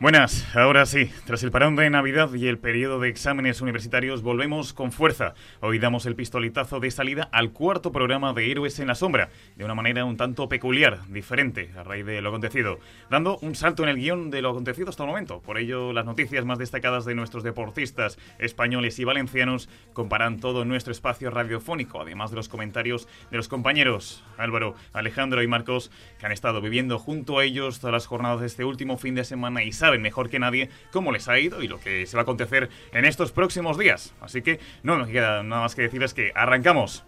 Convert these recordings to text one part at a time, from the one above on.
Buenas, ahora sí, tras el parón de Navidad y el periodo de exámenes universitarios volvemos con fuerza. Hoy damos el pistoletazo de salida al cuarto programa de Héroes en la Sombra, de una manera un tanto peculiar, diferente, a raíz de lo acontecido, dando un salto en el guión de lo acontecido hasta el momento. Por ello, las noticias más destacadas de nuestros deportistas españoles y valencianos comparan todo nuestro espacio radiofónico, además de los comentarios de los compañeros Álvaro, Alejandro y Marcos, que han estado viviendo junto a ellos todas las jornadas de este último fin de semana y saben mejor que nadie cómo les ha ido y lo que se va a acontecer en estos próximos días. Así que no me queda nada más que decirles que arrancamos.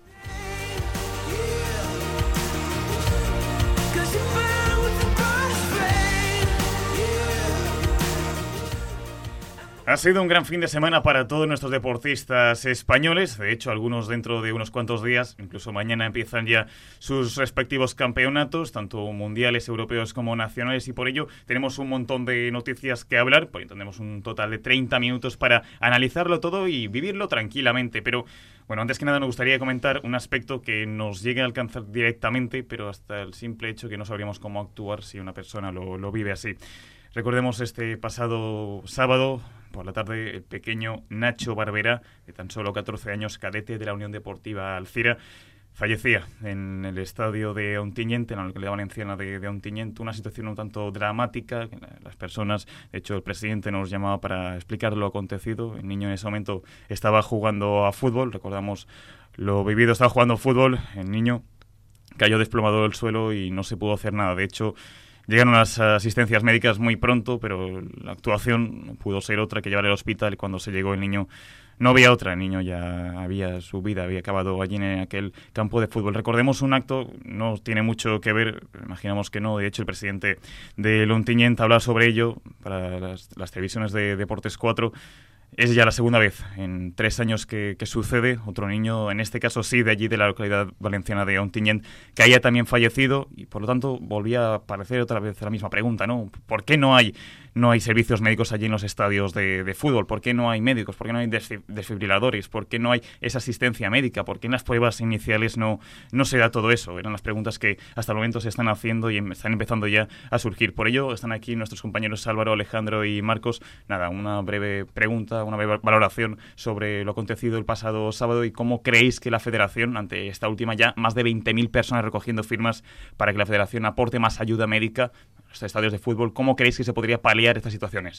Ha sido un gran fin de semana para todos nuestros deportistas españoles. De hecho, algunos dentro de unos cuantos días, incluso mañana, empiezan ya sus respectivos campeonatos, tanto mundiales, europeos como nacionales, y por ello tenemos un montón de noticias que hablar. Por ello tenemos un total de 30 minutos para analizarlo todo y vivirlo tranquilamente. Pero, bueno, antes que nada nos gustaría comentar un aspecto que nos llegue a alcanzar directamente, pero hasta el simple hecho que no sabríamos cómo actuar si una persona lo vive así. Recordemos este pasado sábado por la tarde, el pequeño Nacho Barbera, de tan solo 14 años, cadete de la Unión Deportiva Alcira, fallecía en el estadio de Ontinyent, en la localidad valenciana de Ontinyent. Una situación un tanto dramática. Las personas, de hecho el presidente nos llamaba para explicar lo acontecido. El niño en ese momento estaba jugando a fútbol, recordamos lo vivido, estaba jugando fútbol, el niño cayó desplomado al suelo y no se pudo hacer nada. De hecho, llegaron las asistencias médicas muy pronto, pero la actuación no pudo ser otra que llevar al hospital, y cuando se llegó el niño no había otra. El niño ya su vida había acabado allí en aquel campo de fútbol. Recordemos un acto, no tiene mucho que ver, imaginamos que no. De hecho, el presidente de Ontinyent habla sobre ello para las televisiones de Deportes 4. Es ya la segunda vez en 3 años que sucede. Otro niño, en este caso sí, de allí, de la localidad valenciana de Ontinyent, que haya también fallecido, y por lo tanto volvía a aparecer otra vez la misma pregunta, ¿no? ¿Por qué no hay servicios médicos allí en los estadios de fútbol? ¿Por qué no hay médicos? ¿Por qué no hay desfibriladores? ¿Por qué no hay esa asistencia médica? ¿Por qué en las pruebas iniciales no se da todo eso? Eran las preguntas que hasta el momento se están haciendo y están empezando ya a surgir. Por ello están aquí nuestros compañeros Álvaro, Alejandro y Marcos. Nada, una breve pregunta, una breve valoración sobre lo acontecido el pasado sábado y cómo creéis que la Federación, ante esta última ya más de 20.000 personas recogiendo firmas para que la Federación aporte más ayuda médica a los estadios de fútbol, ¿cómo creéis que se podría paliar estas situaciones?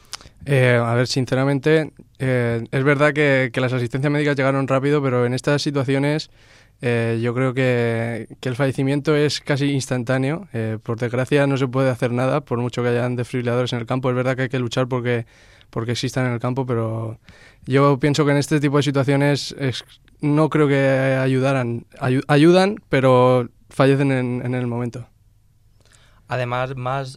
A ver, sinceramente, es verdad que las asistencias médicas llegaron rápido, pero en estas situaciones yo creo que el fallecimiento es casi instantáneo. Por desgracia no se puede hacer nada, por mucho que hayan desfibriladores en el campo. Es verdad que hay que luchar porque existan en el campo, pero yo pienso que en este tipo de situaciones no creo que ayudaran. Ayudan, pero fallecen en el momento. Además,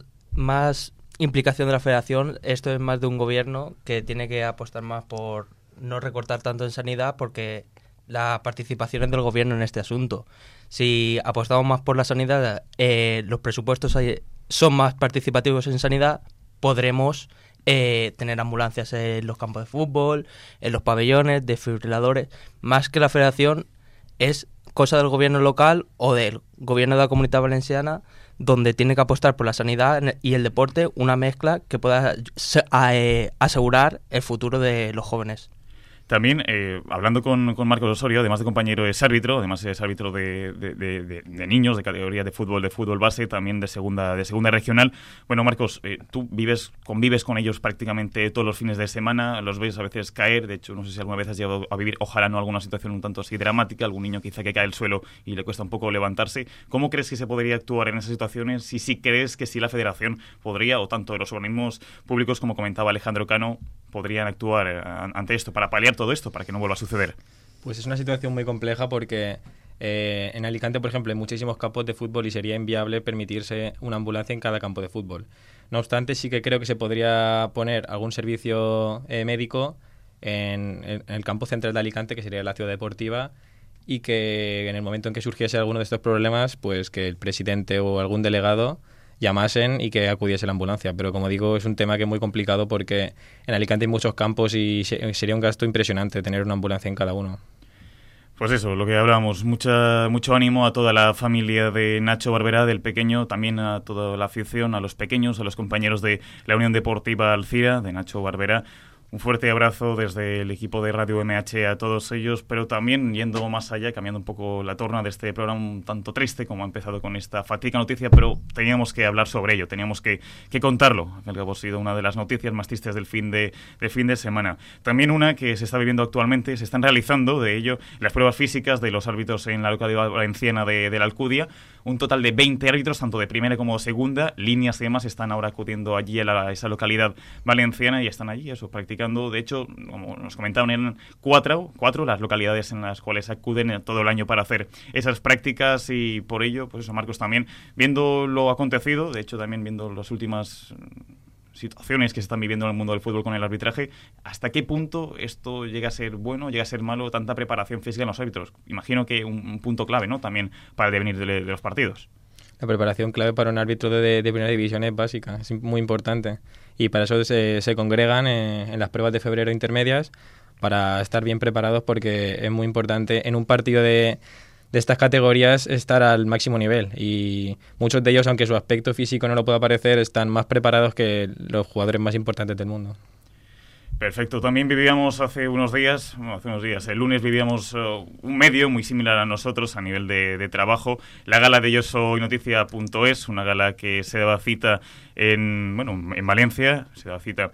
más implicación de la Federación, esto es más de un gobierno que tiene que apostar más por no recortar tanto en sanidad, porque la participación es del gobierno en este asunto. Si apostamos más por la sanidad, los presupuestos son más participativos en sanidad, podremos tener ambulancias en los campos de fútbol, en los pabellones, desfibriladores. Más que la Federación, es cosa del gobierno local o del gobierno de la Comunidad Valenciana, donde tiene que apostar por la sanidad y el deporte, una mezcla que pueda asegurar el futuro de los jóvenes. También, hablando con Marcos Osorio, además de compañero, es árbitro, además es árbitro de niños, de categoría de fútbol base, también de segunda regional. Bueno, Marcos, tú convives con ellos prácticamente todos los fines de semana, los ves a veces caer. De hecho, no sé si alguna vez has llegado a vivir, ojalá no, alguna situación un tanto así dramática, algún niño quizá que cae al suelo y le cuesta un poco levantarse. ¿Cómo crees que se podría actuar en esas situaciones? Y si crees que sí la Federación podría, o tanto los organismos públicos, como comentaba Alejandro Cano, podrían actuar ante esto, para paliar todo esto, para que no vuelva a suceder. Pues es una situación muy compleja porque en Alicante, por ejemplo, hay muchísimos campos de fútbol y sería inviable permitirse una ambulancia en cada campo de fútbol. No obstante, sí que creo que se podría poner algún servicio médico en el campo central de Alicante, que sería la ciudad deportiva, y que en el momento en que surgiese alguno de estos problemas, pues que el presidente o algún delegado llamasen y que acudiese la ambulancia. Pero como digo, es un tema que es muy complicado porque en Alicante hay muchos campos y sería un gasto impresionante tener una ambulancia en cada uno. Pues eso, lo que hablábamos, mucho ánimo a toda la familia de Nacho Barberá, del pequeño, también a toda la afición, a los pequeños, a los compañeros de la Unión Deportiva Alcira, de Nacho Barberá. Un fuerte abrazo desde el equipo de Radio MH a todos ellos, pero también yendo más allá, cambiando un poco la torna de este programa un tanto triste, como ha empezado con esta fatídica noticia, pero teníamos que hablar sobre ello, teníamos que contarlo. Al fin y al cabo ha sido una de las noticias más tristes del fin de semana. También una que se está viviendo actualmente, se están realizando, de ello, las pruebas físicas de los árbitros en la localidad valenciana de la Alcudia. Un total de 20 árbitros, tanto de primera como segunda, líneas y demás, están ahora acudiendo allí a esa localidad valenciana y están allí, eso, practicando. De hecho, como nos comentaban, eran cuatro las localidades en las cuales acuden todo el año para hacer esas prácticas y por ello, pues eso, Marcos, también viendo lo acontecido, de hecho también viendo las últimas situaciones que se están viviendo en el mundo del fútbol con el arbitraje, ¿hasta qué punto esto llega a ser bueno, llega a ser malo, tanta preparación física en los árbitros? Imagino que un punto clave, ¿no?, también para el devenir de los partidos. La preparación clave para un árbitro de primera división es básica, es muy importante. Y para eso se congregan en las pruebas de febrero intermedias para estar bien preparados, porque es muy importante en un partido de estas categorías estar al máximo nivel. Y muchos de ellos, aunque su aspecto físico no lo pueda parecer, están más preparados que los jugadores más importantes del mundo. Perfecto. También vivíamos hace unos días, el lunes vivíamos un medio muy similar a nosotros a nivel de trabajo, la gala de yosoynoticia.es, una gala que se daba cita en Valencia, se daba cita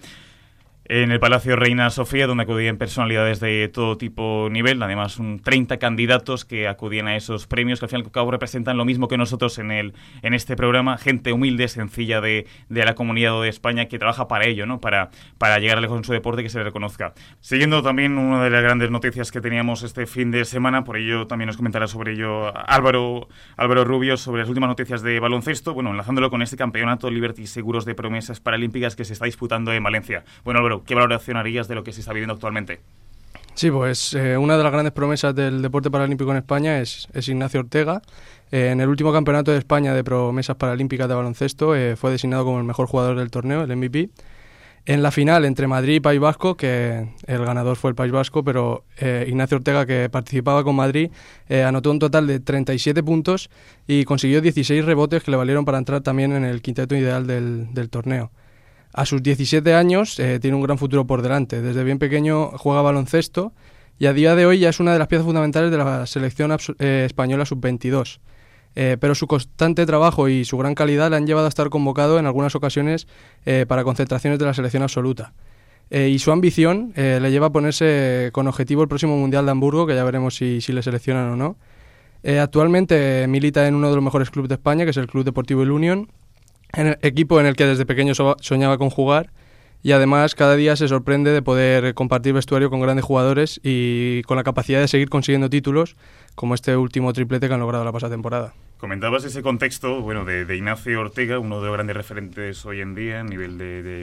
en el Palacio Reina Sofía, donde acudían personalidades de todo tipo nivel, además 30 candidatos que acudían a esos premios, que al fin y al cabo representan lo mismo que nosotros en este programa, gente humilde, sencilla de la comunidad de España que trabaja para ello, ¿no?, para llegar lejos en su deporte y que se le reconozca. Siguiendo también una de las grandes noticias que teníamos este fin de semana, por ello también nos comentará sobre ello Álvaro Rubio, sobre las últimas noticias de baloncesto, enlazándolo con este campeonato Liberty Seguros de Promesas Paralímpicas que se está disputando en Valencia. Bueno, Álvaro, ¿qué valoración harías de lo que se está viviendo actualmente? Sí, pues una de las grandes promesas del deporte paralímpico en España es Ignacio Ortega. En el último campeonato de España de promesas paralímpicas de baloncesto fue designado como el mejor jugador del torneo, el MVP. En la final entre Madrid y País Vasco, que el ganador fue el País Vasco, pero Ignacio Ortega, que participaba con Madrid, anotó un total de 37 puntos y consiguió 16 rebotes que le valieron para entrar también en el quinteto ideal del torneo. A sus 17 años tiene un gran futuro por delante. Desde bien pequeño juega baloncesto y a día de hoy ya es una de las piezas fundamentales de la selección española sub-22. Pero su constante trabajo y su gran calidad le han llevado a estar convocado en algunas ocasiones para concentraciones de la selección absoluta. Y su ambición le lleva a ponerse con objetivo el próximo Mundial de Hamburgo, que ya veremos si le seleccionan o no. Actualmente milita en uno de los mejores clubes de España, que es el Club Deportivo El Unión, en el equipo en el que desde pequeño soñaba con jugar, y además cada día se sorprende de poder compartir vestuario con grandes jugadores y con la capacidad de seguir consiguiendo títulos, como este último triplete que han logrado la pasada temporada. Comentabas ese contexto, de Ignacio Ortega, uno de los grandes referentes hoy en día a nivel de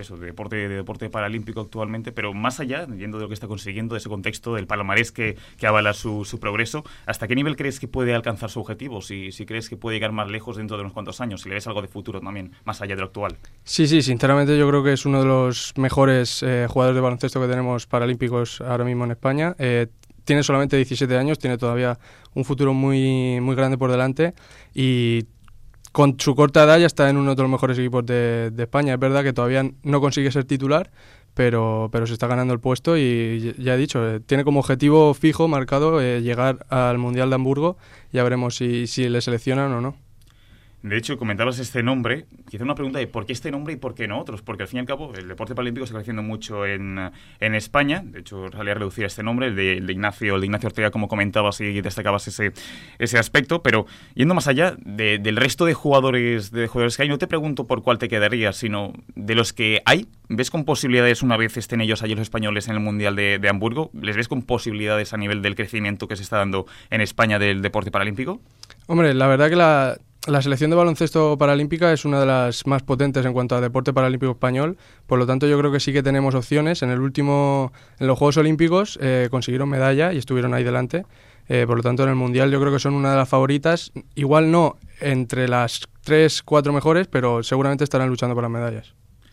deporte paralímpico actualmente, pero más allá, yendo de lo que está consiguiendo, de ese contexto, del palmarés que avala su progreso, ¿hasta qué nivel crees que puede alcanzar su objetivo? Si crees que puede llegar más lejos dentro de unos cuantos años, si le ves algo de futuro también, más allá de lo actual. Sí, sinceramente yo creo que es uno de los mejores jugadores de baloncesto que tenemos paralímpicos ahora mismo en España. Tiene solamente 17 años, tiene todavía un futuro muy, muy grande por delante y con su corta edad ya está en uno de los mejores equipos de España. Es verdad que todavía no consigue ser titular, pero se está ganando el puesto y ya he dicho, tiene como objetivo fijo marcado llegar al Mundial de Hamburgo. Ya veremos si le seleccionan o no. De hecho, comentabas este nombre, quizá una pregunta de por qué este nombre y por qué no otros, porque al fin y al cabo el deporte paralímpico está creciendo mucho en España. De hecho, salía a reducir este nombre, el de Ignacio Ortega, como comentabas y destacabas ese aspecto, pero yendo más allá del resto de jugadores que hay, no te pregunto por cuál te quedarías, sino de los que hay, ¿ves con posibilidades una vez estén ellos allí los españoles en el Mundial de Hamburgo? ¿Les ves con posibilidades a nivel del crecimiento que se está dando en España del deporte paralímpico? Hombre, la verdad que la selección de baloncesto paralímpica es una de las más potentes en cuanto a deporte paralímpico español, por lo tanto yo creo que sí que tenemos opciones. En los Juegos Olímpicos consiguieron medalla y estuvieron ahí delante, por lo tanto en el Mundial yo creo que son una de las favoritas, igual no entre las 3-4 mejores, pero seguramente estarán luchando por las medallas.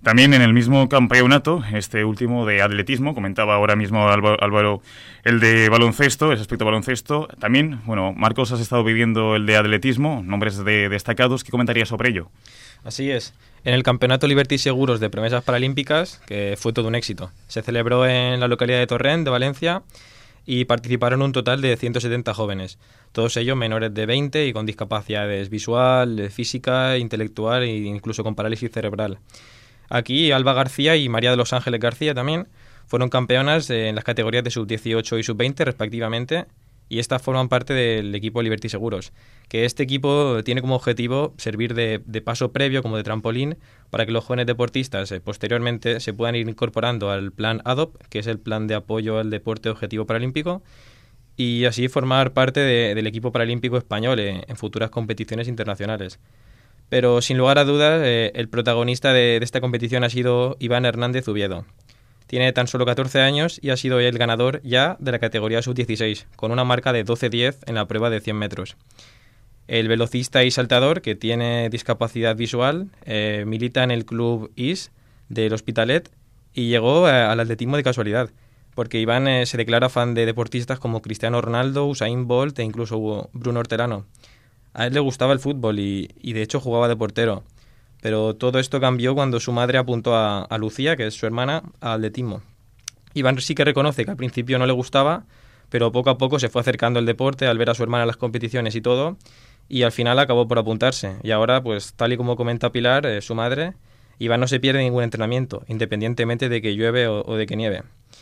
También en el mismo campeonato, este último de atletismo, comentaba ahora mismo Álvaro el de baloncesto, el aspecto baloncesto. También, bueno, Marcos, has estado viviendo el de atletismo, nombres destacados. ¿Qué comentarías sobre ello? Así es. En el Campeonato Liberty Seguros de Promesas Paralímpicas, que fue todo un éxito. Se celebró en la localidad de Torrent, de Valencia, y participaron un total de 170 jóvenes, todos ellos menores de 20 y con discapacidades visual, física, intelectual e incluso con parálisis cerebral. Aquí Alba García y María de los Ángeles García también fueron campeonas en las categorías de sub-18 y sub-20 respectivamente, y estas forman parte del equipo Liberty Seguros, que este equipo tiene como objetivo servir de paso previo, como de trampolín, para que los jóvenes deportistas posteriormente se puedan ir incorporando al plan ADOP, que es el plan de apoyo al deporte objetivo paralímpico, y así formar parte del equipo paralímpico español en futuras competiciones internacionales. Pero sin lugar a dudas, el protagonista de esta competición ha sido Iván Hernández Ubiedo. Tiene tan solo 14 años y ha sido el ganador ya de la categoría sub-16, con una marca de 12:10 en la prueba de 100 metros. El velocista y saltador, que tiene discapacidad visual, milita en el club IS del Hospitalet y llegó al atletismo de casualidad, porque Iván se declara fan de deportistas como Cristiano Ronaldo, Usain Bolt e incluso Bruno Hortelano. A él le gustaba el fútbol y de hecho jugaba de portero. Pero todo esto cambió cuando su madre apuntó a Lucía, que es su hermana, al atletismo. Iván sí que reconoce que al principio no le gustaba, pero poco a poco se fue acercando al deporte al ver a su hermana en las competiciones y todo, y al final acabó por apuntarse. Y ahora, pues tal y como comenta Pilar, su madre, Iván no se pierde ningún entrenamiento, independientemente de que llueve o de que nieve.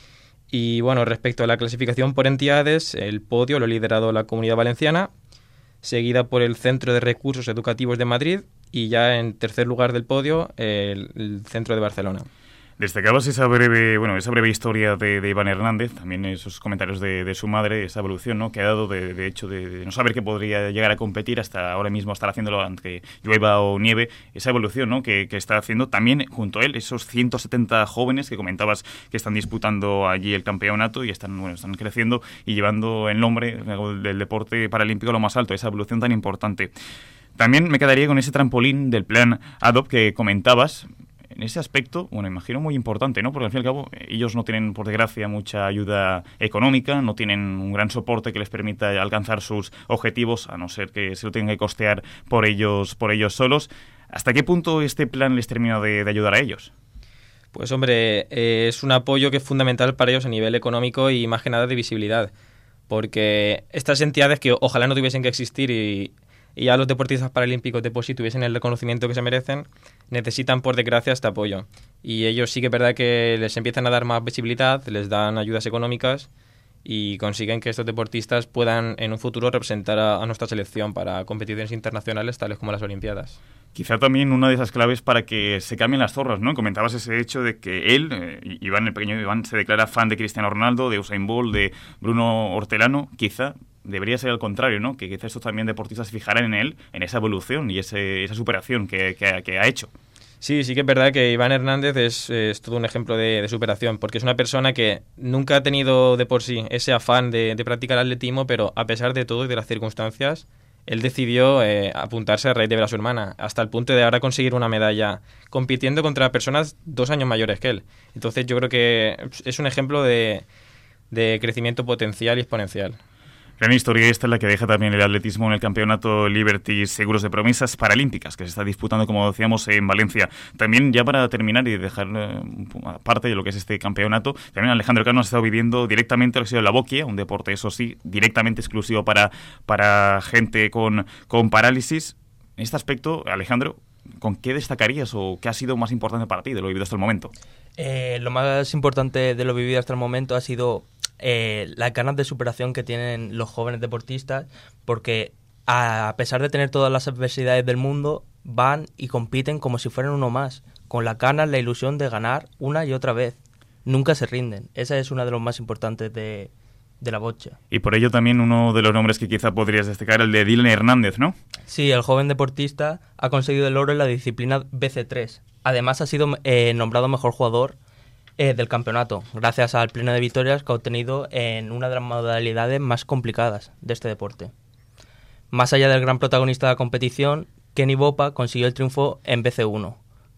Y bueno, respecto a la clasificación por entidades, el podio lo ha liderado la Comunidad Valenciana, seguida por el Centro de Recursos Educativos de Madrid, y ya en tercer lugar del podio el Centro de Barcelona. Destacabas esa breve historia de Iván Hernández, también esos comentarios de su madre, esa evolución, ¿no?, que ha dado de hecho de no saber que podría llegar a competir hasta ahora mismo estar haciéndolo aunque llueva o nieve, esa evolución, ¿no?, que está haciendo también junto a él, esos 170 jóvenes que comentabas que están disputando allí el campeonato y están creciendo y llevando el nombre del deporte paralímpico a lo más alto, esa evolución tan importante. También me quedaría con ese trampolín del plan ADOP que comentabas. En ese aspecto, bueno, imagino muy importante, ¿no? Porque al fin y al cabo ellos no tienen, por desgracia, mucha ayuda económica, no tienen un gran soporte que les permita alcanzar sus objetivos, a no ser que se lo tengan que costear por ellos solos. ¿Hasta qué punto este plan les termina de ayudar a ellos? Pues hombre, es un apoyo que es fundamental para ellos a nivel económico y más que nada de visibilidad, porque estas entidades que ojalá no tuviesen que existir y a los deportistas paralímpicos de por sí tuviesen el reconocimiento que se merecen, necesitan por desgracia este apoyo. Y ellos sí que es verdad que les empiezan a dar más visibilidad, les dan ayudas económicas y consiguen que estos deportistas puedan en un futuro representar a nuestra selección para competiciones internacionales tales como las Olimpiadas. Quizá también una de esas claves para que se cambien las zorras, ¿no? Comentabas ese hecho de que él, el pequeño Iván, se declara fan de Cristiano Ronaldo, de Usain Bolt, de Bruno Hortelano. Quizá debería ser al contrario, ¿no? Que quizás estos también deportistas se fijaran en él, en esa evolución y esa superación que ha hecho. Sí que es verdad que Iván Hernández es todo un ejemplo de superación, porque es una persona que nunca ha tenido de por sí ese afán de practicar atletismo, pero a pesar de todo y de las circunstancias, él decidió apuntarse a raíz de ver a su hermana, hasta el punto de ahora conseguir una medalla compitiendo contra personas 2 años mayores que él. Entonces yo creo que es un ejemplo de crecimiento potencial y exponencial. Gran historia esta es la que deja también el atletismo en el campeonato Liberty Seguros de Promesas Paralímpicas, que se está disputando, como decíamos, en Valencia. También, ya para terminar y dejar parte de lo que es este campeonato, también Alejandro Cano ha estado viviendo directamente lo que ha sido la boquia, un deporte, eso sí, directamente exclusivo para gente con parálisis. En este aspecto, Alejandro, ¿con qué destacarías o qué ha sido más importante para ti de lo vivido hasta el momento? Lo más importante de lo vivido hasta el momento ha sido las ganas de superación que tienen los jóvenes deportistas, porque a pesar de tener todas las adversidades del mundo, van y compiten como si fueran uno más, con las ganas, la ilusión de ganar una y otra vez. Nunca se rinden. Esa es una de los más importantes de la bocha. Y por ello también uno de los nombres que quizá podrías destacar, el de Dylan Hernández, ¿no? Sí, el joven deportista ha conseguido el oro en la disciplina BC3. Además ha sido nombrado mejor jugador del campeonato, gracias al pleno de victorias que ha obtenido en una de las modalidades más complicadas de este deporte. Más allá del gran protagonista de la competición, Kenny Bopa consiguió el triunfo en BC1,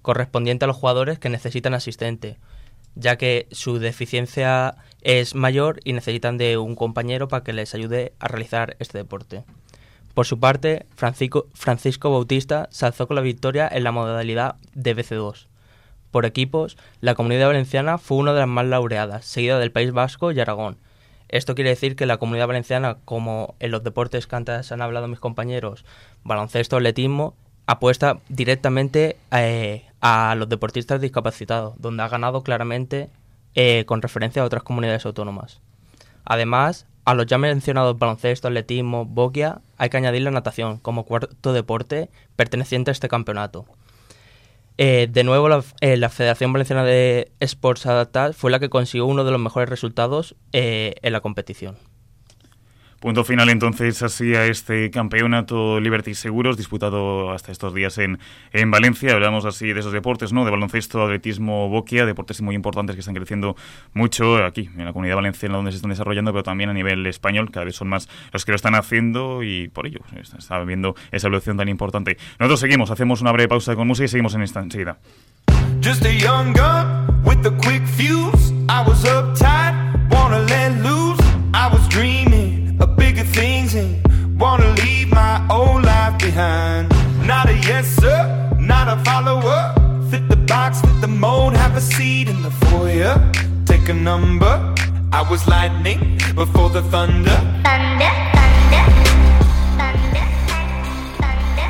correspondiente a los jugadores que necesitan asistente, ya que su deficiencia es mayor y necesitan de un compañero para que les ayude a realizar este deporte. Por su parte, Francisco Bautista se alzó con la victoria en la modalidad de BC2. Por equipos, la Comunidad Valenciana fue una de las más laureadas, seguida del País Vasco y Aragón. Esto quiere decir que la Comunidad Valenciana, como en los deportes que antes han hablado mis compañeros, baloncesto, atletismo, apuesta directamente a los deportistas discapacitados, donde ha ganado claramente con referencia a otras comunidades autónomas. Además, a los ya mencionados baloncesto, atletismo, boquia, hay que añadir la natación como cuarto deporte perteneciente a este campeonato. De nuevo, la Federación Valenciana de Esports Adaptats fue la que consiguió uno de los mejores resultados en la competición. Punto final entonces así a este campeonato Liberty Seguros disputado hasta estos días en Valencia. Hablamos así de esos deportes, ¿no? De baloncesto, atletismo, boquia, deportes muy importantes que están creciendo mucho aquí en la Comunidad Valenciana donde se están desarrollando, pero también a nivel español, cada vez son más los que lo están haciendo y por ello está viendo esa evolución tan importante. Nosotros seguimos, hacemos una breve pausa con música y seguimos en esta enseguida. Just a young gun with a quick fuse. I was uptight, wanna let loose. I was dreaming of bigger things and wanna leave my old life behind. Not a yes sir, not a follower. Fit the box, fit the mold, have a seat in the foyer. Take a number. I was lightning before the thunder. Thunder, thunder, thunder, thunder,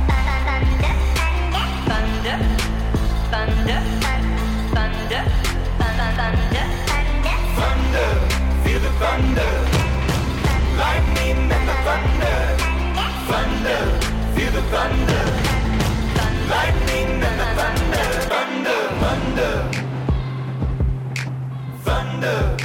thunder, thunder, thunder, thunder, thunder, Thunder, feel the thunder. Lightning and the thunder. Thunder, feel the thunder. Lightning and the thunder. Thunder, thunder. Thunder.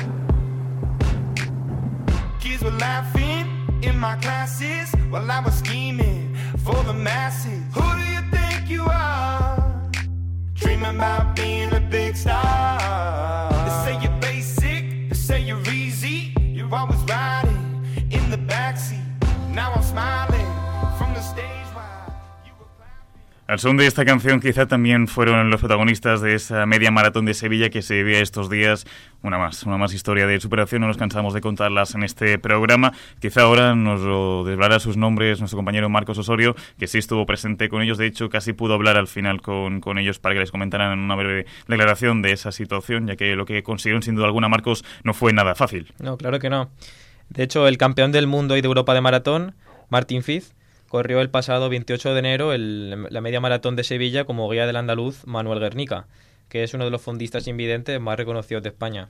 Kids were laughing in my classes while I was scheming for the masses. Who do you think you are? Dreaming about being a big star. They say you're basic, they say you're easy. You're always riding in the backseat. Now I'm smiling from the stage while you were clapping. Al son de esta canción quizá también fueron los protagonistas de esa media maratón de Sevilla que se vivía estos días. Una más historia de superación, no nos cansamos de contarlas en este programa. Quizá ahora nos lo desvelará sus nombres nuestro compañero Marcos Osorio, que sí estuvo presente con ellos. De hecho, casi pudo hablar al final con ellos para que les comentaran una breve declaración de esa situación, ya que lo que consiguieron sin duda alguna, Marcos, no fue nada fácil. No, claro que no. De hecho, el campeón del mundo y de Europa de maratón, Martín Fiz, corrió el pasado 28 de enero la media maratón de Sevilla como guía del andaluz Manuel Guernica, que es uno de los fondistas invidentes más reconocidos de España.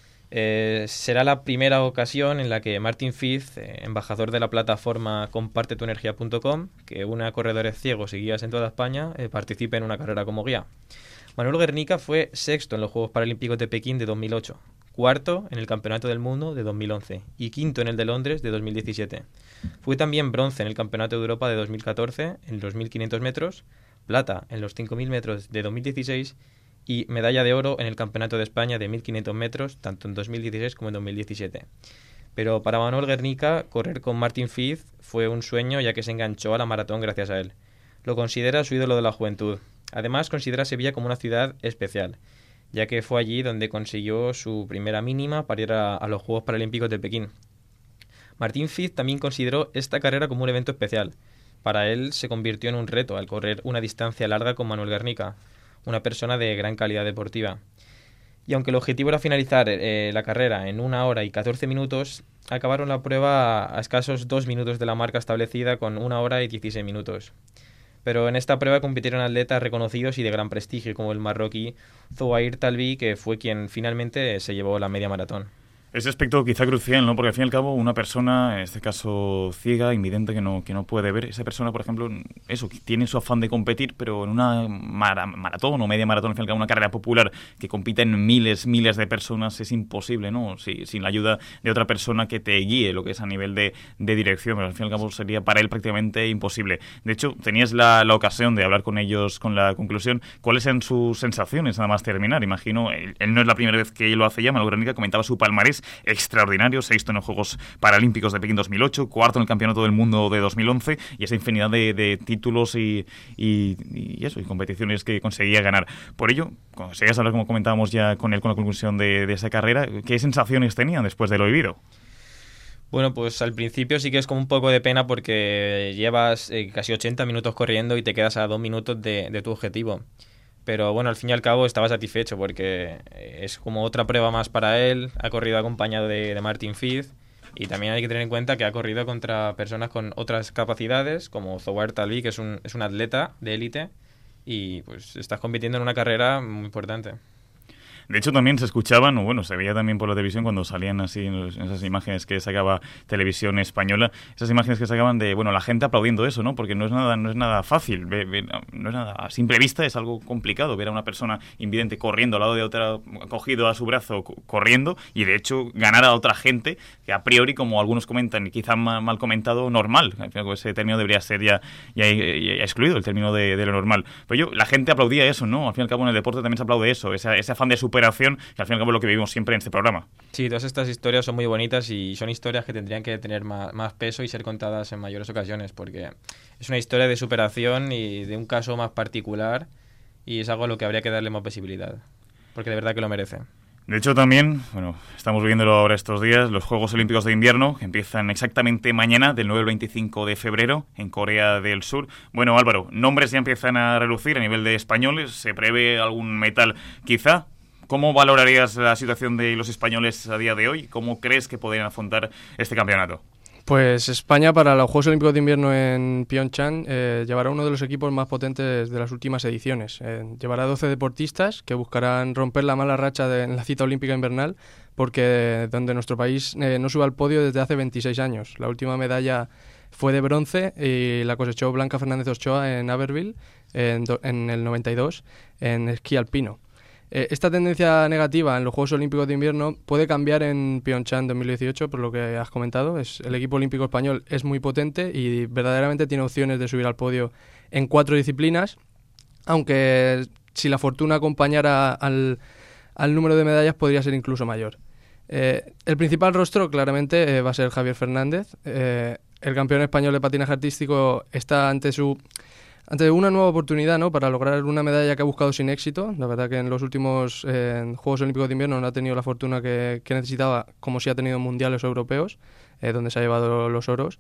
Será la primera ocasión en la que Martín Fiz, embajador de la plataforma compartetuenergia.com, que une a corredores ciegos y guías en toda España, participe en una carrera como guía. Manuel Guernica fue sexto en los Juegos Paralímpicos de Pekín de 2008, cuarto en el Campeonato del Mundo de 2011 y quinto en el de Londres de 2017. Fue también bronce en el Campeonato de Europa de 2014 en los 1.500 metros, plata en los 5.000 metros de 2016 y medalla de oro en el Campeonato de España de 1.500 metros, tanto en 2016 como en 2017. Pero para Manuel Guernica, correr con Martín Fiz fue un sueño, ya que se enganchó a la maratón gracias a él. Lo considera su ídolo de la juventud. Además, considera Sevilla como una ciudad especial, ya que fue allí donde consiguió su primera mínima para ir a los Juegos Paralímpicos de Pekín. Martín Fiz también consideró esta carrera como un evento especial. Para él se convirtió en un reto al correr una distancia larga con Manuel Guernica, una persona de gran calidad deportiva. Y aunque el objetivo era finalizar la carrera en 1 hora y 14 minutos, acabaron la prueba a escasos 2 minutos de la marca establecida con 1 hora y 16 minutos. Pero en esta prueba compitieron atletas reconocidos y de gran prestigio, como el marroquí Zouhair Talbi, que fue quien finalmente se llevó la media maratón. Ese aspecto quizá crucial, ¿no? Porque al fin y al cabo una persona, en este caso ciega, invidente, que no puede ver, esa persona, por ejemplo, eso, tiene su afán de competir, pero en una maratón o media maratón, al fin y al cabo una carrera popular que compiten miles de personas, es imposible, ¿no? Sin la ayuda de otra persona que te guíe lo que es a nivel de dirección, pero al fin y al cabo sería para él prácticamente imposible. De hecho, tenías la ocasión de hablar con ellos con la conclusión. ¿Cuáles eran sus sensaciones nada más terminar? Imagino, él no es la primera vez que lo hace ya, Manuel Guernica comentaba su palmarés, extraordinario, sexto en los Juegos Paralímpicos de Pekín 2008, cuarto en el Campeonato del Mundo de 2011 y esa infinidad de títulos y competiciones que conseguía ganar. Por ello, conseguías hablar, como comentábamos ya con él, con la conclusión de esa carrera, ¿qué sensaciones tenían después de lo vivido? Bueno, pues al principio sí que es como un poco de pena porque llevas casi 80 minutos corriendo y te quedas a 2 minutos de tu objetivo. Pero bueno, al fin y al cabo estaba satisfecho porque es como otra prueba más para él. Ha corrido acompañado de Martin Fitz y también hay que tener en cuenta que ha corrido contra personas con otras capacidades como Zouheir Talbi, que es un atleta de élite y pues estás compitiendo en una carrera muy importante. De hecho, también se escuchaban, o bueno, se veía también por la televisión cuando salían así en esas imágenes que sacaba Televisión Española, esas imágenes que sacaban de, bueno, la gente aplaudiendo eso, ¿no? Porque no es nada fácil, no es nada, a simple vista es algo complicado ver a una persona invidente corriendo al lado de otra, cogido a su brazo, corriendo, y de hecho ganar a otra gente, que a priori, como algunos comentan, y quizá mal comentado, normal. Al final, ese término debería ser ya excluido, el término de lo normal. Pero la gente aplaudía eso, ¿no? Al fin y al cabo en el deporte también se aplaude eso, ese afán de superación, que al fin y al cabo es lo que vivimos siempre en este programa. Sí, todas estas historias son muy bonitas y son historias que tendrían que tener más peso y ser contadas en mayores ocasiones, porque es una historia de superación y de un caso más particular y es algo a lo que habría que darle más visibilidad, porque de verdad que lo merece. De hecho, también, bueno, estamos viviéndolo ahora estos días, los Juegos Olímpicos de Invierno, que empiezan exactamente mañana, del 9 al 25 de febrero, en Corea del Sur. Bueno, Álvaro, nombres ya empiezan a relucir a nivel de españoles, se prevé algún metal quizá. ¿Cómo valorarías la situación de los españoles a día de hoy? ¿Cómo crees que podrían afrontar este campeonato? Pues España para los Juegos Olímpicos de Invierno en Pyeongchang llevará uno de los equipos más potentes de las últimas ediciones. Llevará 12 deportistas que buscarán romper la mala racha en la cita olímpica invernal, porque donde nuestro país no sube al podio desde hace 26 años. La última medalla fue de bronce y la cosechó Blanca Fernández Ochoa en Aberville en el 92 en esquí alpino. Esta tendencia negativa en los Juegos Olímpicos de Invierno puede cambiar en Pyeongchang 2018, por lo que has comentado. El equipo olímpico español es muy potente y verdaderamente tiene opciones de subir al podio en 4 disciplinas, aunque si la fortuna acompañara al número de medallas podría ser incluso mayor. El principal rostro claramente va a ser Javier Fernández. El campeón español de patinaje artístico está ante una nueva oportunidad, ¿no?, para lograr una medalla que ha buscado sin éxito. La verdad que en los últimos Juegos Olímpicos de Invierno no ha tenido la fortuna que necesitaba, como si ha tenido mundiales europeos, donde se ha llevado los oros.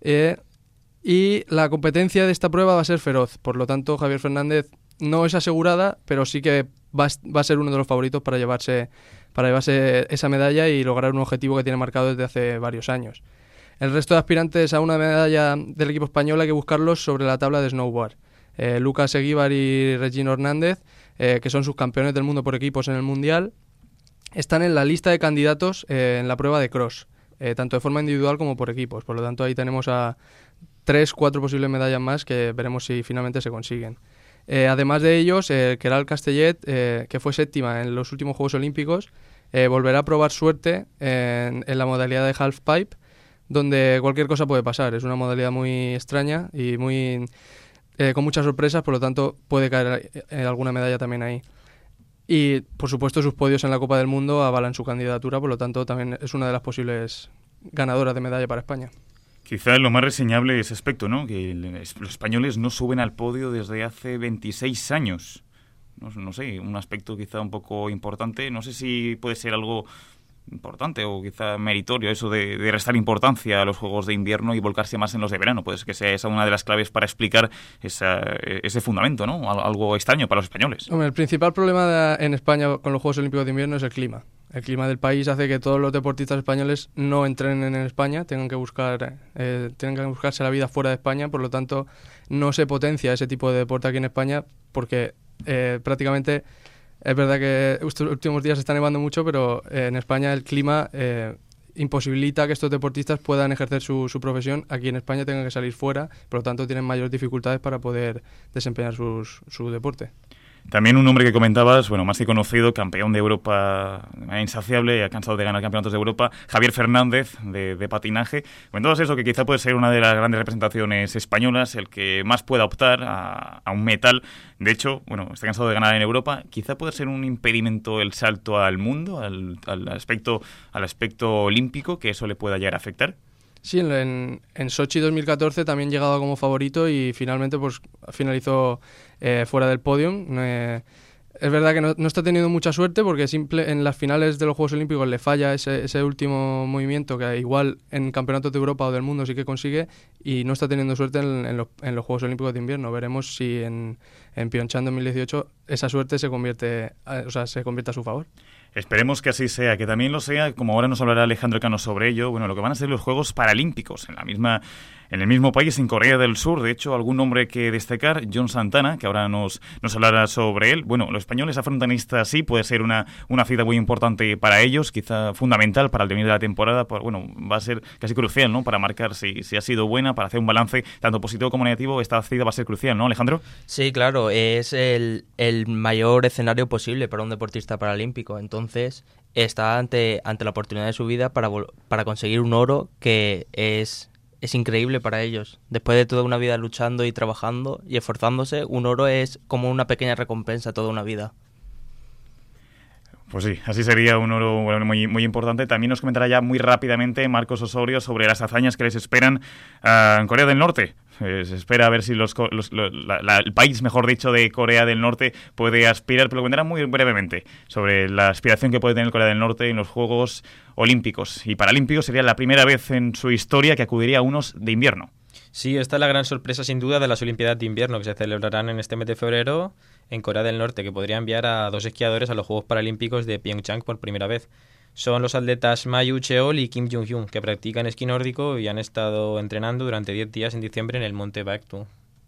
Y la competencia de esta prueba va a ser feroz. Por lo tanto, Javier Fernández no es asegurada, pero sí que va a ser uno de los favoritos para llevarse esa medalla y lograr un objetivo que tiene marcado desde hace varios años. El resto de aspirantes a una medalla del equipo español hay que buscarlos sobre la tabla de snowboard. Lucas Eguíbar y Regino Hernández, que son subcampeones del mundo por equipos en el Mundial, están en la lista de candidatos en la prueba de cross, tanto de forma individual como por equipos. Por lo tanto, ahí tenemos a 3-4 posibles medallas más que veremos si finalmente se consiguen. Además de ellos, Queralt Castellet, que fue séptima en los últimos Juegos Olímpicos, volverá a probar suerte en la modalidad de halfpipe, donde cualquier cosa puede pasar. Es una modalidad muy extraña y con muchas sorpresas, por lo tanto puede caer alguna medalla también ahí. Y por supuesto sus podios en la Copa del Mundo avalan su candidatura, por lo tanto también es una de las posibles ganadoras de medalla para España. Quizá lo más reseñable es ese aspecto, ¿no?, que los españoles no suben al podio desde hace 26 años. No sé, un aspecto quizá un poco importante. No sé si puede ser algo importante o quizá meritorio eso de restar importancia a los Juegos de Invierno y volcarse más en los de verano. Puede que sea esa una de las claves para explicar ese fundamento, ¿no? Algo extraño para los españoles. Hombre, el principal problema en España con los Juegos Olímpicos de Invierno es el clima. El clima del país hace que todos los deportistas españoles no entrenen en España, tengan que buscarse la vida fuera de España. Por lo tanto, no se potencia ese tipo de deporte aquí en España porque prácticamente... Es verdad que estos últimos días está nevando mucho, pero en España el clima imposibilita que estos deportistas puedan ejercer su profesión. Aquí en España tengan que salir fuera, por lo tanto tienen mayores dificultades para poder desempeñar su deporte. También un nombre que comentabas, bueno, más que conocido, campeón de Europa insaciable, ha cansado de ganar campeonatos de Europa, Javier Fernández, de patinaje. Comentabas eso, que quizá puede ser una de las grandes representaciones españolas, el que más pueda optar a un metal. De hecho, bueno, está cansado de ganar en Europa. Quizá puede ser un impedimento el salto al mundo, al aspecto olímpico, que eso le pueda llegar a afectar. Sí, en Sochi 2014 también llegaba como favorito y finalmente pues finalizó fuera del podium. Es verdad que no está teniendo mucha suerte porque en las finales de los Juegos Olímpicos le falla ese último movimiento que igual en campeonatos de Europa o del mundo sí que consigue, y no está teniendo suerte en los Juegos Olímpicos de invierno. Veremos si en Pyeongchang 2018 esa suerte se convierte a su favor. Esperemos que así sea, que también lo sea, como ahora nos hablará Alejandro Cano sobre ello, bueno, lo que van a ser los Juegos Paralímpicos en el mismo país, en Corea del Sur. De hecho, algún nombre que destacar, John Santana, que ahora nos hablará sobre él. Bueno, los españoles afrontan esta sí, puede ser una cita muy importante para ellos, quizá fundamental para el devenir de la temporada. Bueno, va a ser casi crucial, ¿no?, para marcar si ha sido buena, para hacer un balance tanto positivo como negativo. Esta cita va a ser crucial, ¿no, Alejandro? Sí, claro, es el mayor escenario posible para un deportista paralímpico. Entonces, está ante la oportunidad de su vida para conseguir un oro que es increíble para ellos. Después de toda una vida luchando y trabajando y esforzándose, un oro es como una pequeña recompensa toda una vida. Pues sí, así sería un oro muy, muy importante. También nos comentará ya muy rápidamente Marcos Osorio sobre las hazañas que les esperan en Corea del Norte. Se espera a ver si el país, mejor dicho, de Corea del Norte puede aspirar, pero lo comentará muy brevemente sobre la aspiración que puede tener Corea del Norte en los Juegos Olímpicos y Paralímpicos. Sería la primera vez en su historia que acudiría a unos de invierno. Sí, esta es la gran sorpresa sin duda de las Olimpiadas de Invierno que se celebrarán en este mes de febrero en Corea del Norte, que podría enviar a 2 esquiadores a los Juegos Paralímpicos de Pyeongchang por primera vez. Son los atletas Mayu Cheol y Kim Jung-hyun, que practican esquí nórdico y han estado entrenando durante 10 días en diciembre en el monte Baekdu.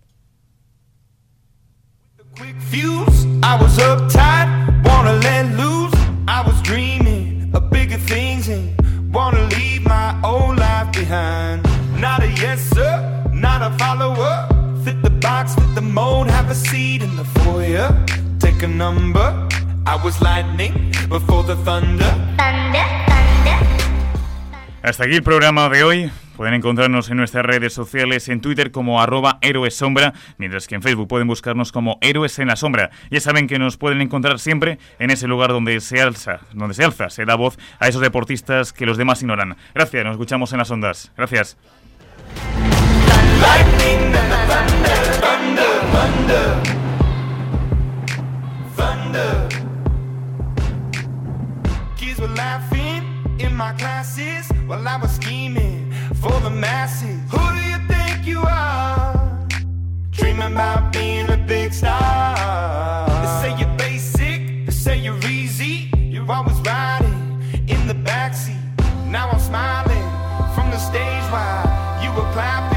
Quick fuse, I was uptight, wanna let loose. I was dreaming of bigger things and wanna leave my old life behind. Not a yes sir, not a follower. Fit the box, fit the mold, have a seat in the foyer. Take a number. I was lightning before the thunder. Thunder, thunder. Hasta aquí el programa de hoy. Pueden encontrarnos en nuestras redes sociales, en Twitter como @héroesombra, mientras que en Facebook pueden buscarnos como Héroes en la Sombra. Ya saben que nos pueden encontrar siempre en ese lugar donde se da voz a esos deportistas que los demás ignoran. Gracias, nos escuchamos en las ondas. Gracias. Lightning and the thunder, thunder, thunder, thunder. Kids were laughing in my classes while I was scheming for the masses. Who do you think you are? Dreaming about being a big star. They say you're basic, they say you're easy. You're always riding in the backseat. Now I'm smiling from the stage while you were clapping.